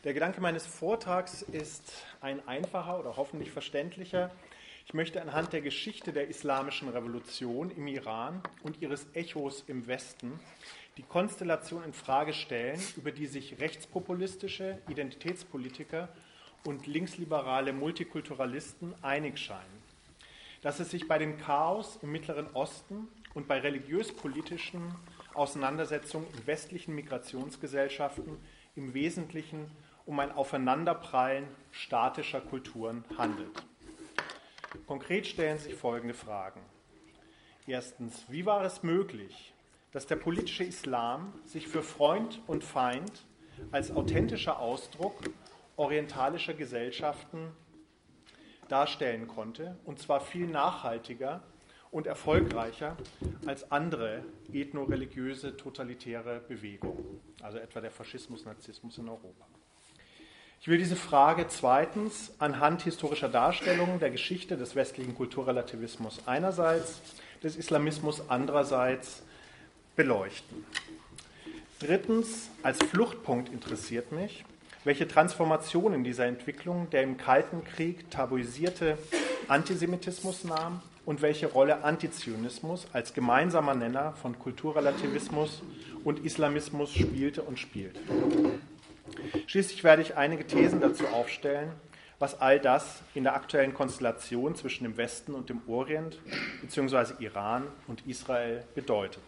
Der Gedanke meines Vortrags ist ein einfacher oder hoffentlich verständlicher. Ich möchte anhand der Geschichte der islamischen Revolution im Iran und ihres Echos im Westen die Konstellation in Frage stellen, über die sich rechtspopulistische Identitätspolitiker und linksliberale Multikulturalisten einig scheinen. Dass es sich bei dem Chaos im Mittleren Osten und bei religiös-politischen Auseinandersetzungen in westlichen Migrationsgesellschaften im Wesentlichen um ein Aufeinanderprallen statischer Kulturen handelt. Konkret stellen sich folgende Fragen. Erstens, wie war es möglich, dass der politische Islam sich für Freund und Feind als authentischer Ausdruck orientalischer Gesellschaften darstellen konnte, und zwar viel nachhaltiger und erfolgreicher als andere ethno-religiöse totalitäre Bewegungen, also etwa der Faschismus, Nazismus in Europa. Ich will diese Frage zweitens anhand historischer Darstellungen der Geschichte des westlichen Kulturrelativismus einerseits, des Islamismus andererseits beleuchten. Drittens, als Fluchtpunkt interessiert mich, welche Transformation in dieser Entwicklung der im Kalten Krieg tabuisierte Antisemitismus nahm und welche Rolle Antizionismus als gemeinsamer Nenner von Kulturrelativismus und Islamismus spielte und spielt. Schließlich werde ich einige Thesen dazu aufstellen, was all das in der aktuellen Konstellation zwischen dem Westen und dem Orient bzw. Iran und Israel bedeutet.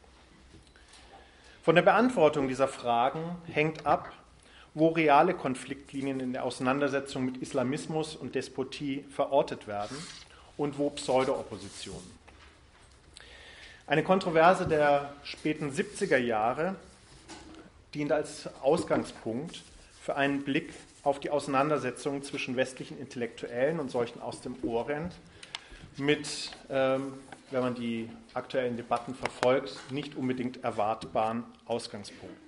Von der Beantwortung dieser Fragen hängt ab, wo reale Konfliktlinien in der Auseinandersetzung mit Islamismus und Despotie verortet werden und wo Pseudo-Opposition. Eine Kontroverse der späten 70er Jahre dient als Ausgangspunkt für einen Blick auf die Auseinandersetzung zwischen westlichen Intellektuellen und solchen aus dem Orient mit, wenn man die aktuellen Debatten verfolgt, nicht unbedingt erwartbaren Ausgangspunkten.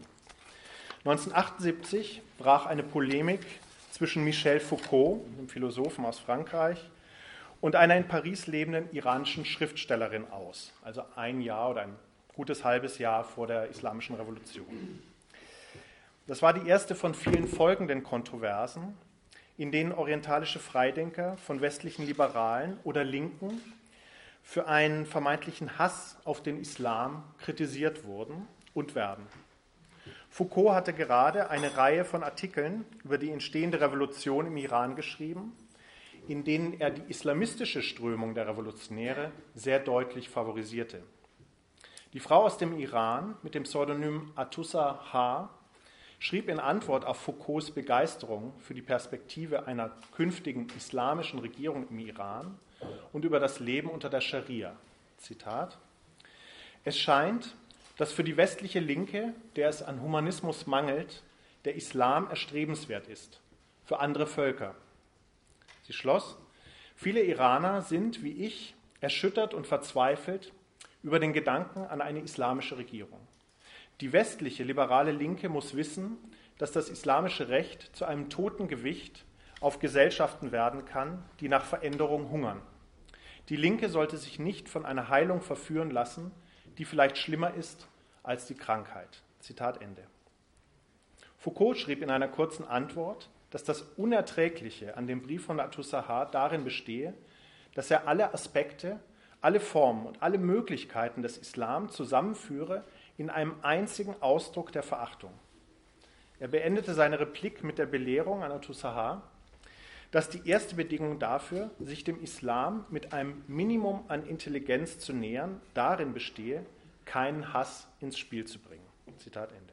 1978 brach eine Polemik zwischen Michel Foucault, einem Philosophen aus Frankreich, und einer in Paris lebenden iranischen Schriftstellerin aus, also ein Jahr oder ein gutes halbes Jahr vor der Islamischen Revolution. Das war die erste von vielen folgenden Kontroversen, in denen orientalische Freidenker von westlichen Liberalen oder Linken für einen vermeintlichen Hass auf den Islam kritisiert wurden und werden. Foucault hatte gerade eine Reihe von Artikeln über die entstehende Revolution im Iran geschrieben, in denen er die islamistische Strömung der Revolutionäre sehr deutlich favorisierte. Die Frau aus dem Iran mit dem Pseudonym Atoussa H. schrieb in Antwort auf Foucaults Begeisterung für die Perspektive einer künftigen islamischen Regierung im Iran und über das Leben unter der Scharia. Zitat: Es scheint, dass für die westliche Linke, der es an Humanismus mangelt, der Islam erstrebenswert ist, für andere Völker. Sie schloss: Viele Iraner sind, wie ich, erschüttert und verzweifelt über den Gedanken an eine islamische Regierung. Die westliche liberale Linke muss wissen, dass das islamische Recht zu einem toten Gewicht auf Gesellschaften werden kann, die nach Veränderung hungern. Die Linke sollte sich nicht von einer Heilung verführen lassen, die vielleicht schlimmer ist als die Krankheit. Zitat Ende. Foucault schrieb in einer kurzen Antwort, dass das Unerträgliche an dem Brief von Atoussa H. darin bestehe, dass er alle Aspekte, alle Formen und alle Möglichkeiten des Islam zusammenführe in einem einzigen Ausdruck der Verachtung. Er beendete seine Replik mit der Belehrung an Atoussa H., dass die erste Bedingung dafür, sich dem Islam mit einem Minimum an Intelligenz zu nähern, darin bestehe, keinen Hass ins Spiel zu bringen. Zitat Ende.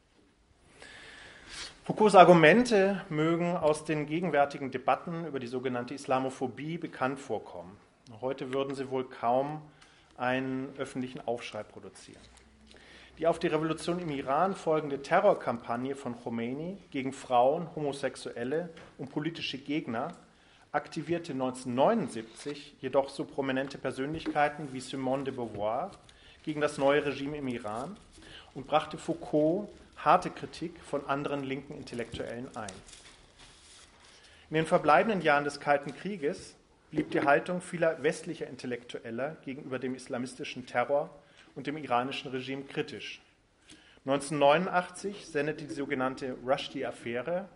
Foucaults Argumente mögen aus den gegenwärtigen Debatten über die sogenannte Islamophobie bekannt vorkommen. Heute würden sie wohl kaum einen öffentlichen Aufschrei produzieren. Die auf die Revolution im Iran folgende Terrorkampagne von Khomeini gegen Frauen, Homosexuelle und politische Gegner aktivierte 1979 jedoch so prominente Persönlichkeiten wie Simone de Beauvoir gegen das neue Regime im Iran und brachte Foucault harte Kritik von anderen linken Intellektuellen ein. In den verbleibenden Jahren des Kalten Krieges blieb die Haltung vieler westlicher Intellektueller gegenüber dem islamistischen Terror und dem iranischen Regime kritisch. 1989 sendete die sogenannte Rushdie-Affäre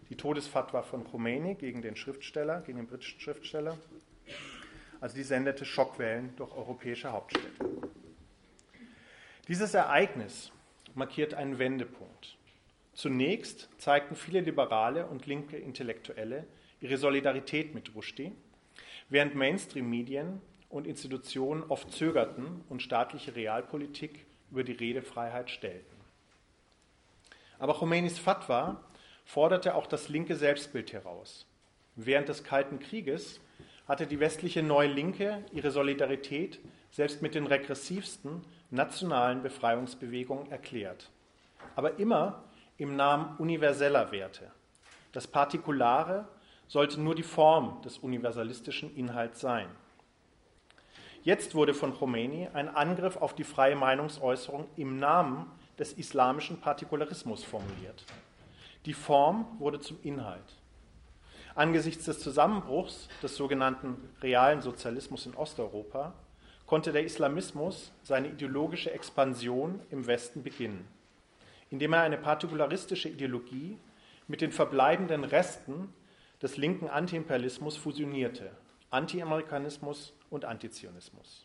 die Todesfatwa von Khomeini gegen den Schriftsteller, gegen den britischen Schriftsteller. Also die sendete Schockwellen durch europäische Hauptstädte. Dieses Ereignis markiert einen Wendepunkt. Zunächst zeigten viele liberale und linke Intellektuelle ihre Solidarität mit Rushdie, während Mainstream-Medien und Institutionen oft zögerten und staatliche Realpolitik über die Redefreiheit stellten. Aber Khomeinis Fatwa forderte auch das linke Selbstbild heraus. Während des Kalten Krieges hatte die westliche Neue Linke ihre Solidarität selbst mit den regressivsten nationalen Befreiungsbewegungen erklärt. Aber immer im Namen universeller Werte. Das Partikulare sollte nur die Form des universalistischen Inhalts sein. Jetzt wurde von Khomeini ein Angriff auf die freie Meinungsäußerung im Namen des islamischen Partikularismus formuliert. Die Form wurde zum Inhalt. Angesichts des Zusammenbruchs des sogenannten realen Sozialismus in Osteuropa konnte der Islamismus seine ideologische Expansion im Westen beginnen, indem er eine partikularistische Ideologie mit den verbleibenden Resten des linken Antiimperialismus fusionierte, Anti-Amerikanismus und Antizionismus.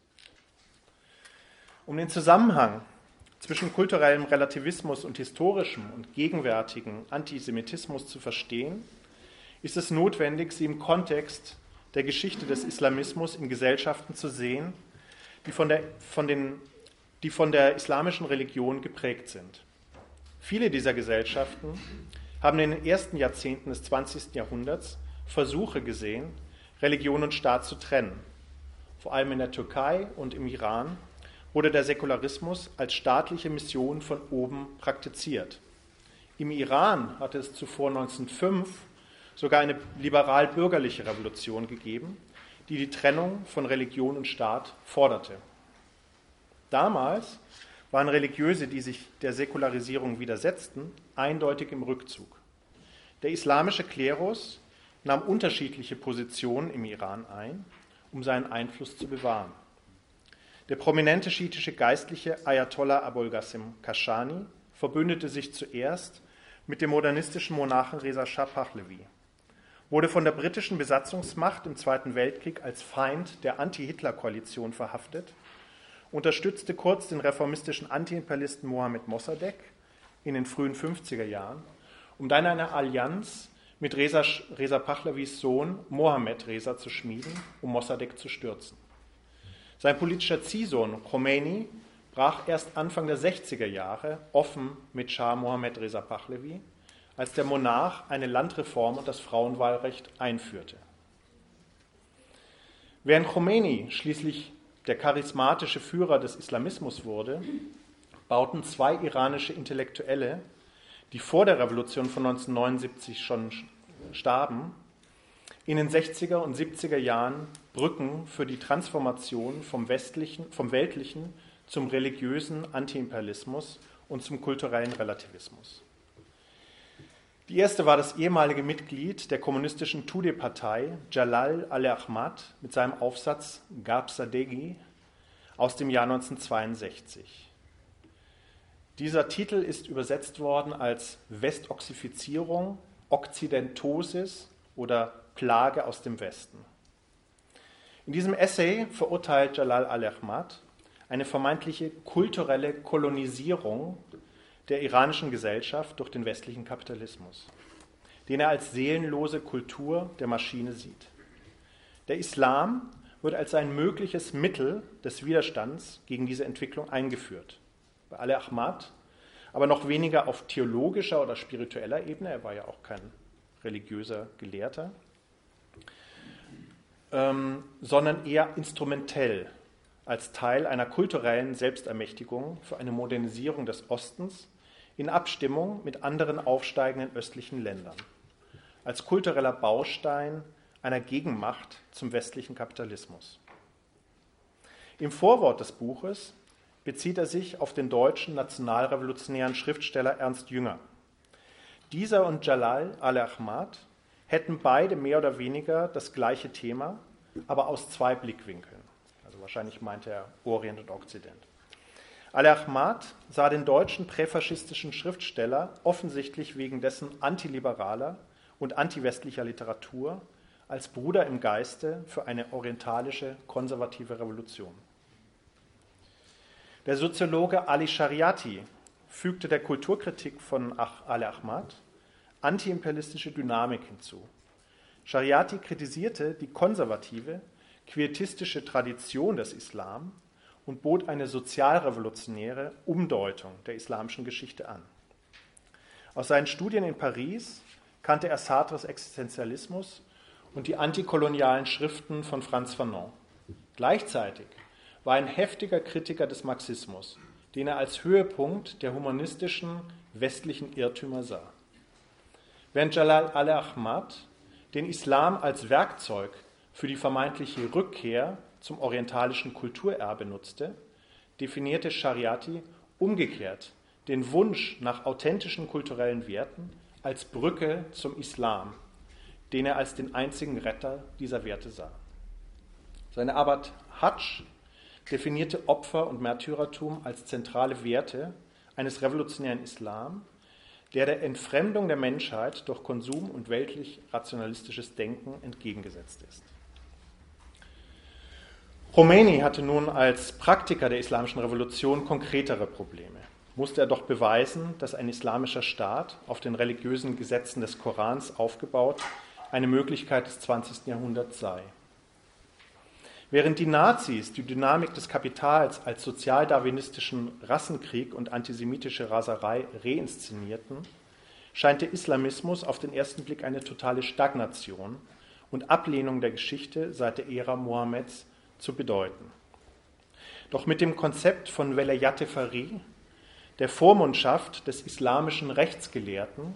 Um den Zusammenhang zwischen kulturellem Relativismus und historischem und gegenwärtigem Antisemitismus zu verstehen, ist es notwendig, sie im Kontext der Geschichte des Islamismus in Gesellschaften zu sehen, die von der islamischen Religion geprägt sind. Viele dieser Gesellschaften haben in den ersten Jahrzehnten des 20. Jahrhunderts Versuche gesehen, Religion und Staat zu trennen. Vor allem in der Türkei und im Iran wurde der Säkularismus als staatliche Mission von oben praktiziert. Im Iran hatte es zuvor 1905 sogar eine liberal-bürgerliche Revolution gegeben, die die Trennung von Religion und Staat forderte. Damals waren Religiöse, die sich der Säkularisierung widersetzten, eindeutig im Rückzug. Der islamische Klerus nahm unterschiedliche Positionen im Iran ein, um seinen Einfluss zu bewahren. Der prominente schiitische Geistliche Ayatollah Abul Qasim Kashani verbündete sich zuerst mit dem modernistischen Monarchen Reza Schah Pahlavi, wurde von der britischen Besatzungsmacht im Zweiten Weltkrieg als Feind der Anti-Hitler-Koalition verhaftet, unterstützte kurz den reformistischen Anti-Imperialisten Mohammed Mossadegh in den frühen 50er Jahren, um dann eine Allianz mit Reza Pahlavis Sohn Mohammed Reza zu schmieden, um Mossadegh zu stürzen. Sein politischer Ziehsohn Khomeini brach erst Anfang der 60er Jahre offen mit Schah Mohammed Reza Pahlavi, als der Monarch eine Landreform und das Frauenwahlrecht einführte. Während Khomeini schließlich der charismatische Führer des Islamismus wurde, bauten zwei iranische Intellektuelle, die vor der Revolution von 1979 schon starben, in den 60er und 70er Jahren Brücken für die Transformation vom weltlichen zum religiösen Antiimperialismus und zum kulturellen Relativismus. Die erste war das ehemalige Mitglied der kommunistischen Tudeh-Partei Jalal al-Ahmad mit seinem Aufsatz Garb-Sadeghi aus dem Jahr 1962. Dieser Titel ist übersetzt worden als Westoxifizierung, Okzidentosis oder Plage aus dem Westen. In diesem Essay verurteilt Jalal al-Ahmad eine vermeintliche kulturelle Kolonisierung der iranischen Gesellschaft durch den westlichen Kapitalismus, den er als seelenlose Kultur der Maschine sieht. Der Islam wird als ein mögliches Mittel des Widerstands gegen diese Entwicklung eingeführt. Bei al-Ahmad aber noch weniger auf theologischer oder spiritueller Ebene, er war ja auch kein religiöser Gelehrter, sondern eher instrumentell, als Teil einer kulturellen Selbstermächtigung für eine Modernisierung des Ostens in Abstimmung mit anderen aufsteigenden östlichen Ländern, als kultureller Baustein einer Gegenmacht zum westlichen Kapitalismus. Im Vorwort des Buches bezieht er sich auf den deutschen nationalrevolutionären Schriftsteller Ernst Jünger. Dieser und Jalal al-Ahmad hätten beide mehr oder weniger das gleiche Thema, aber aus zwei Blickwinkeln. Also wahrscheinlich meint er Orient und Okzident. Al-Ahmad sah den deutschen präfaschistischen Schriftsteller offensichtlich wegen dessen antiliberaler und antiwestlicher Literatur als Bruder im Geiste für eine orientalische konservative Revolution. Der Soziologe Ali Shariati fügte der Kulturkritik von Ali-Ahmad antiimperialistische Dynamik hinzu. Shariati kritisierte die konservative, quietistische Tradition des Islam und bot eine sozialrevolutionäre Umdeutung der islamischen Geschichte an. Aus seinen Studien in Paris kannte er Sartres Existenzialismus und die antikolonialen Schriften von Frantz Fanon. Gleichzeitig war er ein heftiger Kritiker des Marxismus, den er als Höhepunkt der humanistischen westlichen Irrtümer sah. Während Jalal al-Ahmad den Islam als Werkzeug für die vermeintliche Rückkehr zum orientalischen Kulturerbe nutzte, definierte Shariati umgekehrt den Wunsch nach authentischen kulturellen Werten als Brücke zum Islam, den er als den einzigen Retter dieser Werte sah. Seine Arbeit Hajj definierte Opfer und Märtyrertum als zentrale Werte eines revolutionären Islam, der Entfremdung der Menschheit durch Konsum und weltlich-rationalistisches Denken entgegengesetzt ist. Khomeini hatte nun als Praktiker der islamischen Revolution konkretere Probleme. Musste er doch beweisen, dass ein islamischer Staat, auf den religiösen Gesetzen des Korans aufgebaut, eine Möglichkeit des 20. Jahrhunderts sei. Während die Nazis die Dynamik des Kapitals als sozialdarwinistischen Rassenkrieg und antisemitische Raserei reinszenierten, scheint der Islamismus auf den ersten Blick eine totale Stagnation und Ablehnung der Geschichte seit der Ära Mohammeds zu bedeuten. Doch mit dem Konzept von Velayat-e Faqih, der Vormundschaft des islamischen Rechtsgelehrten,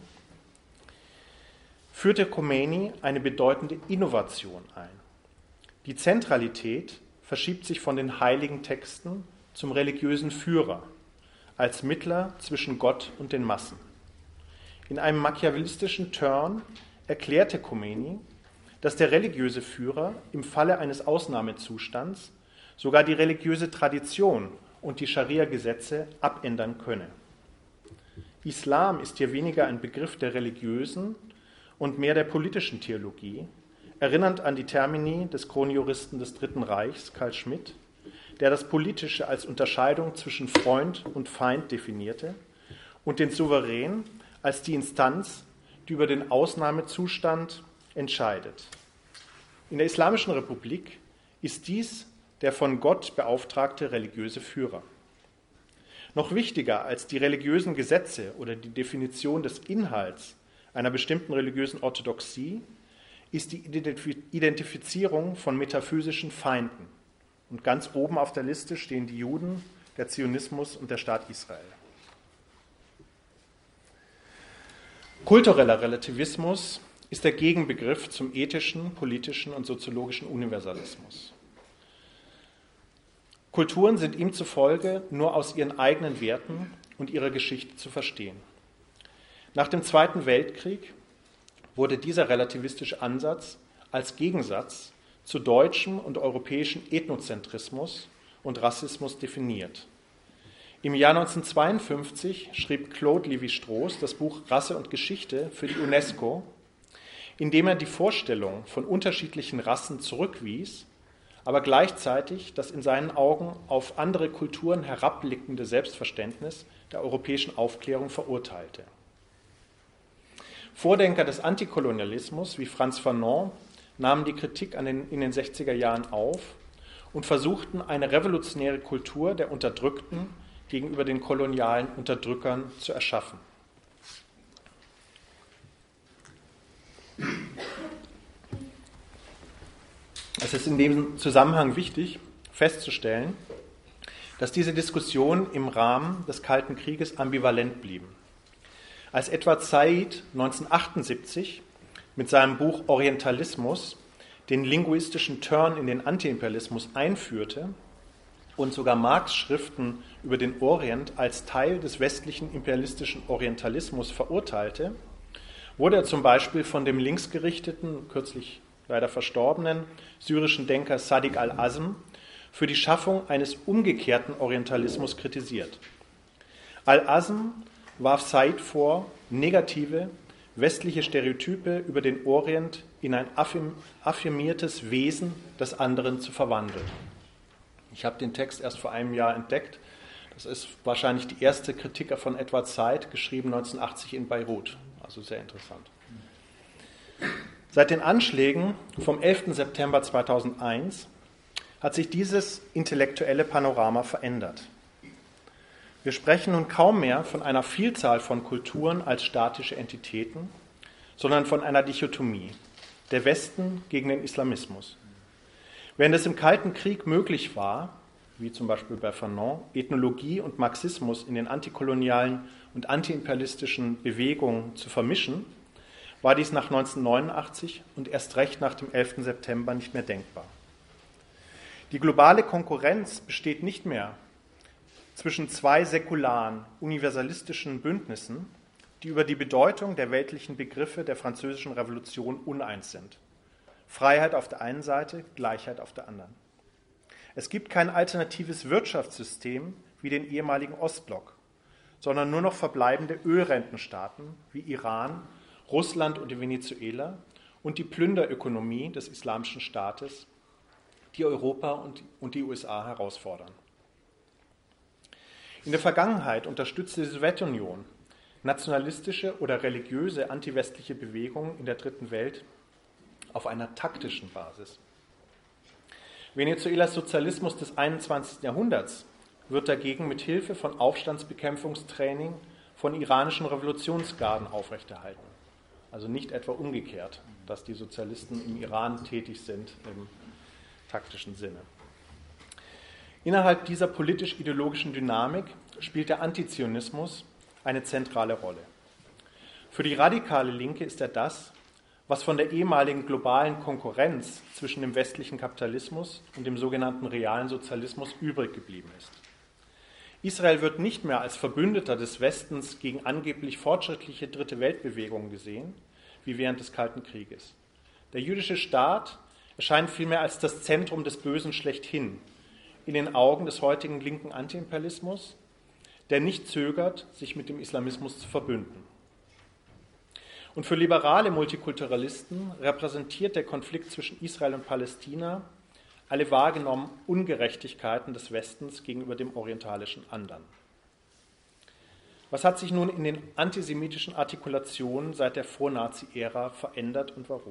führte Khomeini eine bedeutende Innovation ein. Die Zentralität verschiebt sich von den heiligen Texten zum religiösen Führer als Mittler zwischen Gott und den Massen. In einem machiavellistischen Turn erklärte Khomeini, dass der religiöse Führer im Falle eines Ausnahmezustands sogar die religiöse Tradition und die Scharia-Gesetze abändern könne. Islam ist hier weniger ein Begriff der religiösen und mehr der politischen Theologie, erinnernd an die Termini des Kronjuristen des Dritten Reichs, Carl Schmitt, der das Politische als Unterscheidung zwischen Freund und Feind definierte und den Souverän als die Instanz, die über den Ausnahmezustand entscheidet. In der Islamischen Republik ist dies der von Gott beauftragte religiöse Führer. Noch wichtiger als die religiösen Gesetze oder die Definition des Inhalts einer bestimmten religiösen Orthodoxie ist die Identifizierung von metaphysischen Feinden. Und ganz oben auf der Liste stehen die Juden, der Zionismus und der Staat Israel. Kultureller Relativismus ist der Gegenbegriff zum ethischen, politischen und soziologischen Universalismus. Kulturen sind ihm zufolge nur aus ihren eigenen Werten und ihrer Geschichte zu verstehen. Nach dem Zweiten Weltkrieg wurde dieser relativistische Ansatz als Gegensatz zu deutschem und europäischem Ethnozentrismus und Rassismus definiert. Im Jahr 1952 schrieb Claude Lévi-Strauss das Buch Rasse und Geschichte für die UNESCO, in dem er die Vorstellung von unterschiedlichen Rassen zurückwies, aber gleichzeitig das in seinen Augen auf andere Kulturen herabblickende Selbstverständnis der europäischen Aufklärung verurteilte. Vordenker des Antikolonialismus wie Frantz Fanon nahmen die Kritik in den 60er Jahren auf und versuchten, eine revolutionäre Kultur der Unterdrückten gegenüber den kolonialen Unterdrückern zu erschaffen. Es ist in dem Zusammenhang wichtig festzustellen, dass diese Diskussionen im Rahmen des Kalten Krieges ambivalent blieben. Als Edward Said 1978 mit seinem Buch Orientalismus den linguistischen Turn in den Antiimperialismus einführte und sogar Marx' Schriften über den Orient als Teil des westlichen imperialistischen Orientalismus verurteilte, wurde er zum Beispiel von dem linksgerichteten, kürzlich leider verstorbenen, syrischen Denker Sadiq al-Azm für die Schaffung eines umgekehrten Orientalismus kritisiert. Al-Azm warf Said vor, negative, westliche Stereotype über den Orient in ein affirmiertes Wesen des anderen zu verwandeln. Ich habe den Text erst vor einem Jahr entdeckt. Das ist wahrscheinlich die erste Kritik von Edward Said, geschrieben 1980 in Beirut. Also sehr interessant. Seit den Anschlägen vom 11. September 2001 hat sich dieses intellektuelle Panorama verändert. Wir sprechen nun kaum mehr von einer Vielzahl von Kulturen als statische Entitäten, sondern von einer Dichotomie, der Westen gegen den Islamismus. Während es im Kalten Krieg möglich war, wie zum Beispiel bei Fanon, Ethnologie und Marxismus in den antikolonialen und antiimperialistischen Bewegungen zu vermischen, war dies nach 1989 und erst recht nach dem 11. September nicht mehr denkbar. Die globale Konkurrenz besteht nicht mehr zwischen zwei säkularen, universalistischen Bündnissen, die über die Bedeutung der weltlichen Begriffe der Französischen Revolution uneins sind. Freiheit auf der einen Seite, Gleichheit auf der anderen. Es gibt kein alternatives Wirtschaftssystem wie den ehemaligen Ostblock, sondern nur noch verbleibende Ölrentenstaaten wie Iran, Russland und Venezuela und die Plünderökonomie des Islamischen Staates, die Europa und die USA herausfordern. In der Vergangenheit unterstützte die Sowjetunion nationalistische oder religiöse antiwestliche Bewegungen in der Dritten Welt auf einer taktischen Basis. Venezuelas Sozialismus des 21. Jahrhunderts wird dagegen mit Hilfe von Aufstandsbekämpfungstraining von iranischen Revolutionsgarden aufrechterhalten. Also nicht etwa umgekehrt, dass die Sozialisten im Iran tätig sind im taktischen Sinne. Innerhalb dieser politisch-ideologischen Dynamik spielt der Antizionismus eine zentrale Rolle. Für die radikale Linke ist er das, was von der ehemaligen globalen Konkurrenz zwischen dem westlichen Kapitalismus und dem sogenannten realen Sozialismus übrig geblieben ist. Israel wird nicht mehr als Verbündeter des Westens gegen angeblich fortschrittliche Dritte Weltbewegungen gesehen, wie während des Kalten Krieges. Der jüdische Staat erscheint vielmehr als das Zentrum des Bösen schlechthin, in den Augen des heutigen linken Antiimperialismus, der nicht zögert, sich mit dem Islamismus zu verbünden. Und für liberale Multikulturalisten repräsentiert der Konflikt zwischen Israel und Palästina alle wahrgenommenen Ungerechtigkeiten des Westens gegenüber dem orientalischen anderen. Was hat sich nun in den antisemitischen Artikulationen seit der Vor-Nazi-Ära verändert und warum?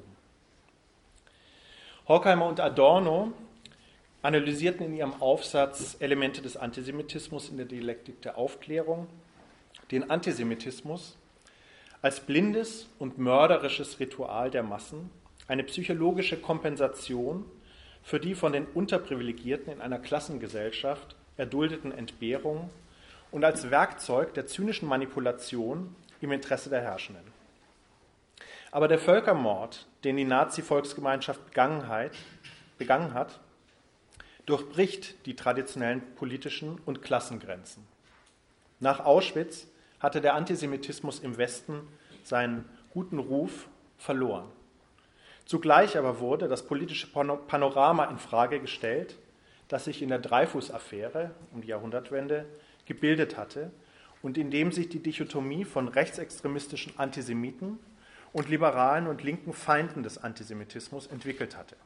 Horkheimer und Adorno analysierten in ihrem Aufsatz Elemente des Antisemitismus in der Dialektik der Aufklärung den Antisemitismus als blindes und mörderisches Ritual der Massen, eine psychologische Kompensation für die von den Unterprivilegierten in einer Klassengesellschaft erduldeten Entbehrungen und als Werkzeug der zynischen Manipulation im Interesse der Herrschenden. Aber der Völkermord, den die Nazi-Volksgemeinschaft begangen hat, durchbricht die traditionellen politischen und Klassengrenzen. Nach Auschwitz hatte der Antisemitismus im Westen seinen guten Ruf verloren. Zugleich aber wurde das politische Panorama in Frage gestellt, das sich in der Dreyfus-Affäre um die Jahrhundertwende gebildet hatte und in dem sich die Dichotomie von rechtsextremistischen Antisemiten und liberalen und linken Feinden des Antisemitismus entwickelt hatte.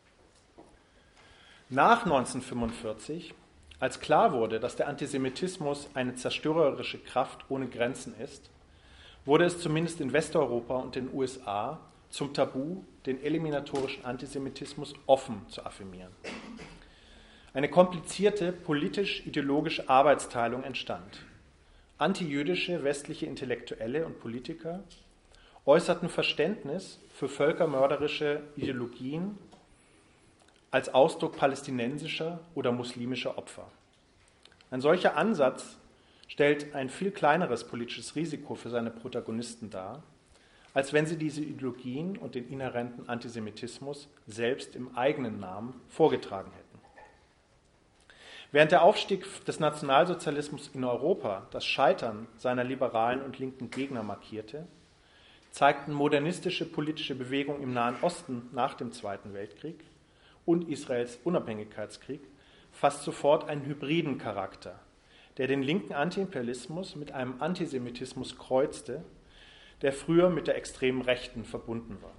Nach 1945, als klar wurde, dass der Antisemitismus eine zerstörerische Kraft ohne Grenzen ist, wurde es zumindest in Westeuropa und den USA zum Tabu, den eliminatorischen Antisemitismus offen zu affirmieren. Eine komplizierte politisch-ideologische Arbeitsteilung entstand. Antijüdische westliche Intellektuelle und Politiker äußerten Verständnis für völkermörderische Ideologien als Ausdruck palästinensischer oder muslimischer Opfer. Ein solcher Ansatz stellt ein viel kleineres politisches Risiko für seine Protagonisten dar, als wenn sie diese Ideologien und den inhärenten Antisemitismus selbst im eigenen Namen vorgetragen hätten. Während der Aufstieg des Nationalsozialismus in Europa das Scheitern seiner liberalen und linken Gegner markierte, zeigten modernistische politische Bewegungen im Nahen Osten nach dem Zweiten Weltkrieg und Israels Unabhängigkeitskrieg fast sofort einen hybriden Charakter, der den linken Antiimperialismus mit einem Antisemitismus kreuzte, der früher mit der extremen Rechten verbunden war.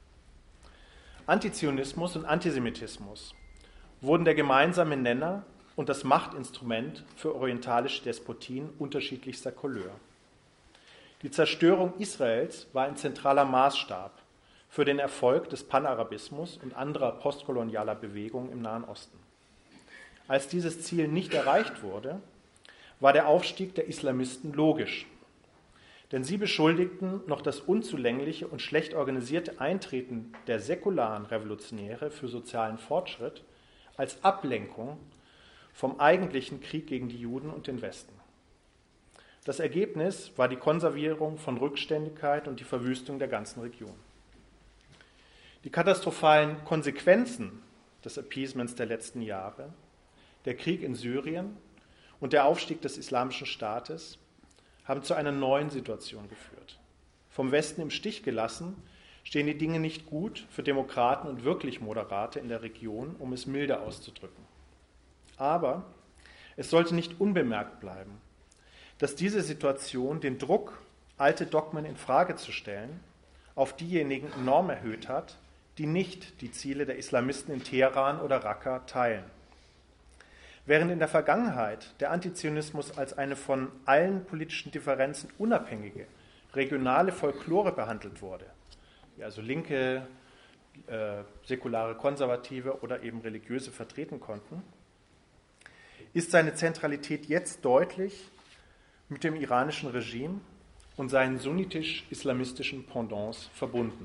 Antizionismus und Antisemitismus wurden der gemeinsame Nenner und das Machtinstrument für orientalische Despotien unterschiedlichster Couleur. Die Zerstörung Israels war ein zentraler Maßstab für den Erfolg des Panarabismus und anderer postkolonialer Bewegungen im Nahen Osten. Als dieses Ziel nicht erreicht wurde, war der Aufstieg der Islamisten logisch. Denn sie beschuldigten noch das unzulängliche und schlecht organisierte Eintreten der säkularen Revolutionäre für sozialen Fortschritt als Ablenkung vom eigentlichen Krieg gegen die Juden und den Westen. Das Ergebnis war die Konservierung von Rückständigkeit und die Verwüstung der ganzen Region. Die katastrophalen Konsequenzen des Appeasements der letzten Jahre, der Krieg in Syrien und der Aufstieg des Islamischen Staates haben zu einer neuen Situation geführt. Vom Westen im Stich gelassen, stehen die Dinge nicht gut für Demokraten und wirklich Moderate in der Region, um es milde auszudrücken. Aber es sollte nicht unbemerkt bleiben, dass diese Situation den Druck, alte Dogmen in Frage zu stellen, auf diejenigen enorm erhöht hat, die nicht die Ziele der Islamisten in Teheran oder Raqqa teilen. Während in der Vergangenheit der Antizionismus als eine von allen politischen Differenzen unabhängige, regionale Folklore behandelt wurde, die also Linke, säkulare Konservative oder eben Religiöse vertreten konnten, ist seine Zentralität jetzt deutlich mit dem iranischen Regime und seinen sunnitisch-islamistischen Pendants verbunden.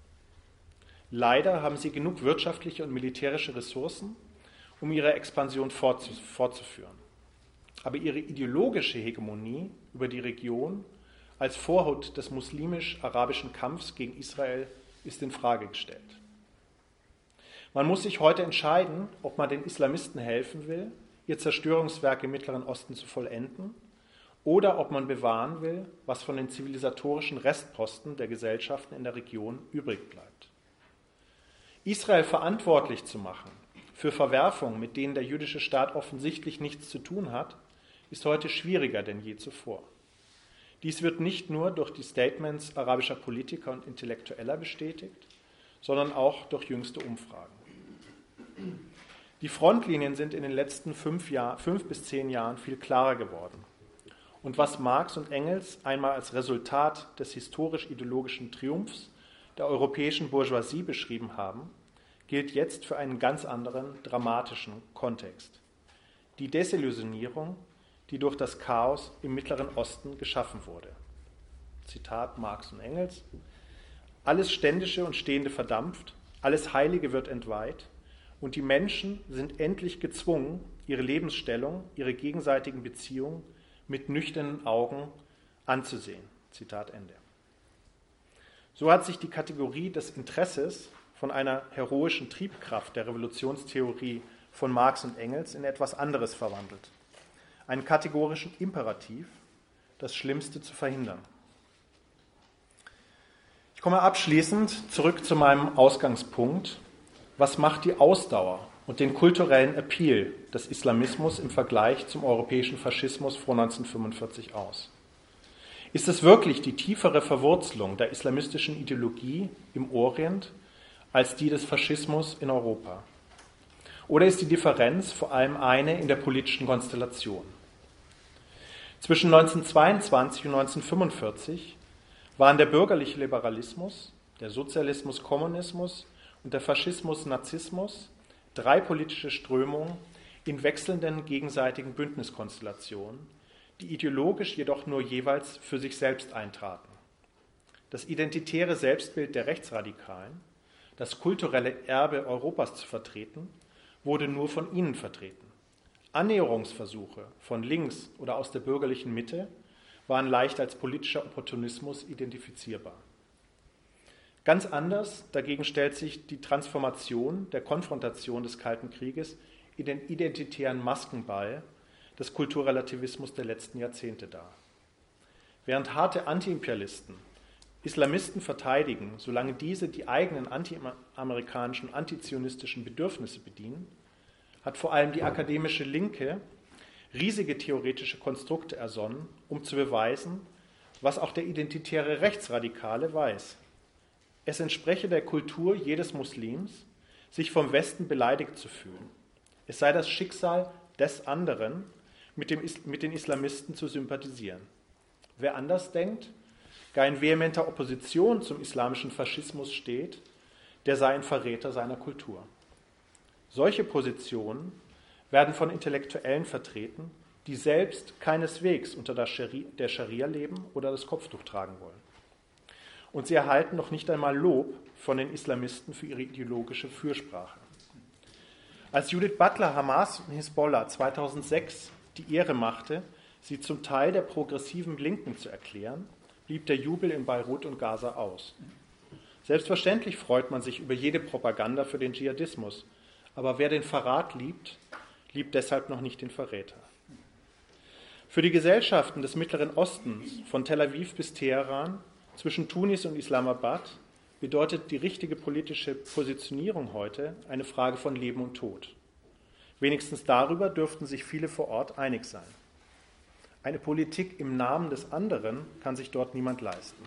Leider haben sie genug wirtschaftliche und militärische Ressourcen, um ihre Expansion fortzuführen. Aber ihre ideologische Hegemonie über die Region als Vorhut des muslimisch-arabischen Kampfs gegen Israel ist in Frage gestellt. Man muss sich heute entscheiden, ob man den Islamisten helfen will, ihr Zerstörungswerk im Mittleren Osten zu vollenden, oder ob man bewahren will, was von den zivilisatorischen Restposten der Gesellschaften in der Region übrig bleibt. Israel verantwortlich zu machen für Verwerfungen, mit denen der jüdische Staat offensichtlich nichts zu tun hat, ist heute schwieriger denn je zuvor. Dies wird nicht nur durch die Statements arabischer Politiker und Intellektueller bestätigt, sondern auch durch jüngste Umfragen. Die Frontlinien sind in den letzten 5 bis 10 Jahren viel klarer geworden. Und was Marx und Engels einmal als Resultat des historisch-ideologischen Triumphs der europäischen Bourgeoisie beschrieben haben, gilt jetzt für einen ganz anderen, dramatischen Kontext. Die Desillusionierung, die durch das Chaos im Mittleren Osten geschaffen wurde. Zitat Marx und Engels: Alles Ständische und Stehende verdampft, alles Heilige wird entweiht und die Menschen sind endlich gezwungen, ihre Lebensstellung, ihre gegenseitigen Beziehungen mit nüchternen Augen anzusehen. Zitat Ende. So hat sich die Kategorie des Interesses von einer heroischen Triebkraft der Revolutionstheorie von Marx und Engels in etwas anderes verwandelt. Einen kategorischen Imperativ, das Schlimmste zu verhindern. Ich komme abschließend zurück zu meinem Ausgangspunkt. Was macht die Ausdauer und den kulturellen Appeal des Islamismus im Vergleich zum europäischen Faschismus vor 1945 aus? Ist es wirklich die tiefere Verwurzelung der islamistischen Ideologie im Orient als die des Faschismus in Europa? Oder ist die Differenz vor allem eine in der politischen Konstellation? Zwischen 1922 und 1945 waren der bürgerliche Liberalismus, der Sozialismus, Kommunismus und der Faschismus, Nazismus 3 politische Strömungen in wechselnden gegenseitigen Bündniskonstellationen, die ideologisch jedoch nur jeweils für sich selbst eintraten. Das identitäre Selbstbild der Rechtsradikalen, das kulturelle Erbe Europas zu vertreten, wurde nur von ihnen vertreten. Annäherungsversuche von links oder aus der bürgerlichen Mitte waren leicht als politischer Opportunismus identifizierbar. Ganz anders dagegen stellt sich die Transformation der Konfrontation des Kalten Krieges in den identitären Maskenball des Kulturrelativismus der letzten Jahrzehnte dar. Während harte Antiimperialisten Islamisten verteidigen, solange diese die eigenen antiamerikanischen, antizionistischen Bedürfnisse bedienen, hat vor allem die akademische Linke riesige theoretische Konstrukte ersonnen, um zu beweisen, was auch der identitäre Rechtsradikale weiß. Es entspreche der Kultur jedes Muslims, sich vom Westen beleidigt zu fühlen. Es sei das Schicksal des anderen, mit den Islamisten zu sympathisieren. Wer anders denkt, gar in vehementer Opposition zum islamischen Faschismus steht, der sei ein Verräter seiner Kultur. Solche Positionen werden von Intellektuellen vertreten, die selbst keineswegs unter der Scharia leben oder das Kopftuch tragen wollen. Und sie erhalten noch nicht einmal Lob von den Islamisten für ihre ideologische Fürsprache. Als Judith Butler Hamas und Hisbollah 2006 die Ehre machte, sie zum Teil der progressiven Linken zu erklären, blieb der Jubel in Beirut und Gaza aus. Selbstverständlich freut man sich über jede Propaganda für den Dschihadismus, aber wer den Verrat liebt, liebt deshalb noch nicht den Verräter. Für die Gesellschaften des Mittleren Ostens, von Tel Aviv bis Teheran, zwischen Tunis und Islamabad, bedeutet die richtige politische Positionierung heute eine Frage von Leben und Tod. Wenigstens darüber dürften sich viele vor Ort einig sein. Eine Politik im Namen des anderen kann sich dort niemand leisten.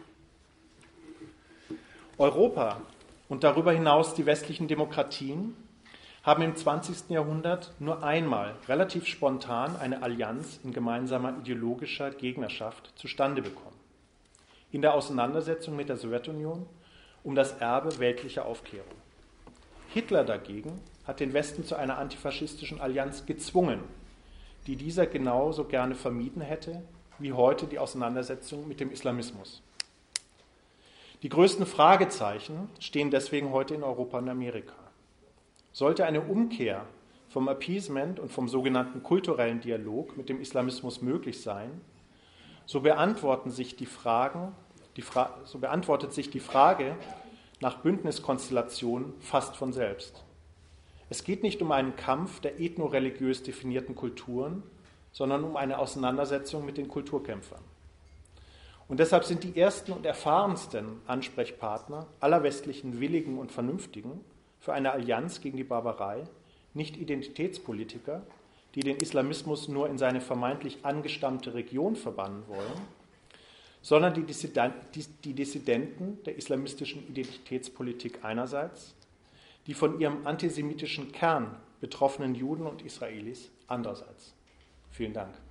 Europa und darüber hinaus die westlichen Demokratien haben im 20. Jahrhundert nur einmal relativ spontan eine Allianz in gemeinsamer ideologischer Gegnerschaft zustande bekommen. In der Auseinandersetzung mit der Sowjetunion um das Erbe weltlicher Aufklärung. Hitler dagegen hat den Westen zu einer antifaschistischen Allianz gezwungen, die dieser genauso gerne vermieden hätte, wie heute die Auseinandersetzung mit dem Islamismus. Die größten Fragezeichen stehen deswegen heute in Europa und Amerika. Sollte eine Umkehr vom Appeasement und vom sogenannten kulturellen Dialog mit dem Islamismus möglich sein, so beantwortet sich die Frage nach Bündniskonstellationen fast von selbst. Es geht nicht um einen Kampf der ethno-religiös definierten Kulturen, sondern um eine Auseinandersetzung mit den Kulturkämpfern. Und deshalb sind die ersten und erfahrensten Ansprechpartner aller westlichen Willigen und Vernünftigen für eine Allianz gegen die Barbarei nicht Identitätspolitiker, die den Islamismus nur in seine vermeintlich angestammte Region verbannen wollen, sondern die Dissidenten der islamistischen Identitätspolitik einerseits, die von ihrem antisemitischen Kern betroffenen Juden und Israelis andererseits. Vielen Dank.